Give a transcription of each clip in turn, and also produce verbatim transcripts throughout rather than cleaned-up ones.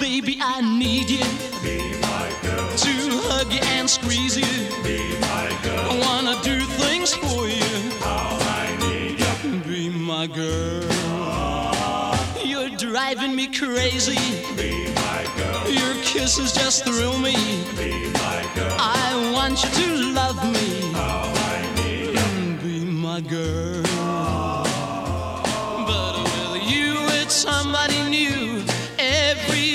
baby, I need you. Be my girl. To hug you and squeeze you. Be my girl. I wanna do things for you. How I need you. Be my girl. You're driving me crazy. Be my girl. Your kisses just thrill me. Be my girl. I want you to love me. How I need you. Be my girl. But with you, it's somebody new every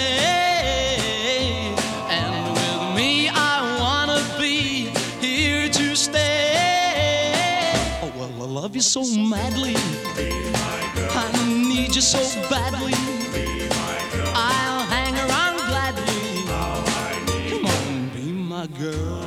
day. And with me, I wanna be here to stay. Oh, well, I love you so madly. Be my girl. I need you so badly. Be my girl. I'll hang around gladly. How I need you. Come on, be my girl.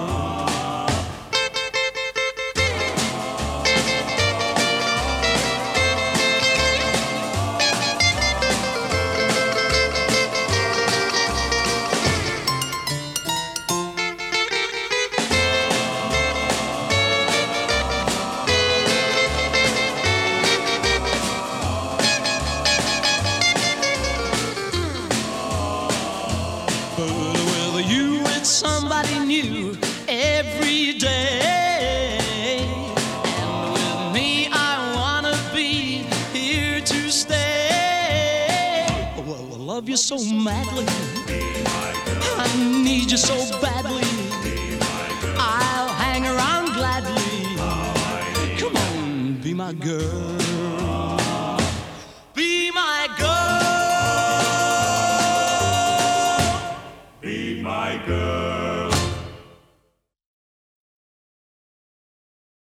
But with you, it's somebody new every day. And with me, I wanna be here to stay. Oh, well, I love you so madly. Be my girl. I need you so badly. Be my girl. I'll hang around gladly. How I need you. Come on, be my girl.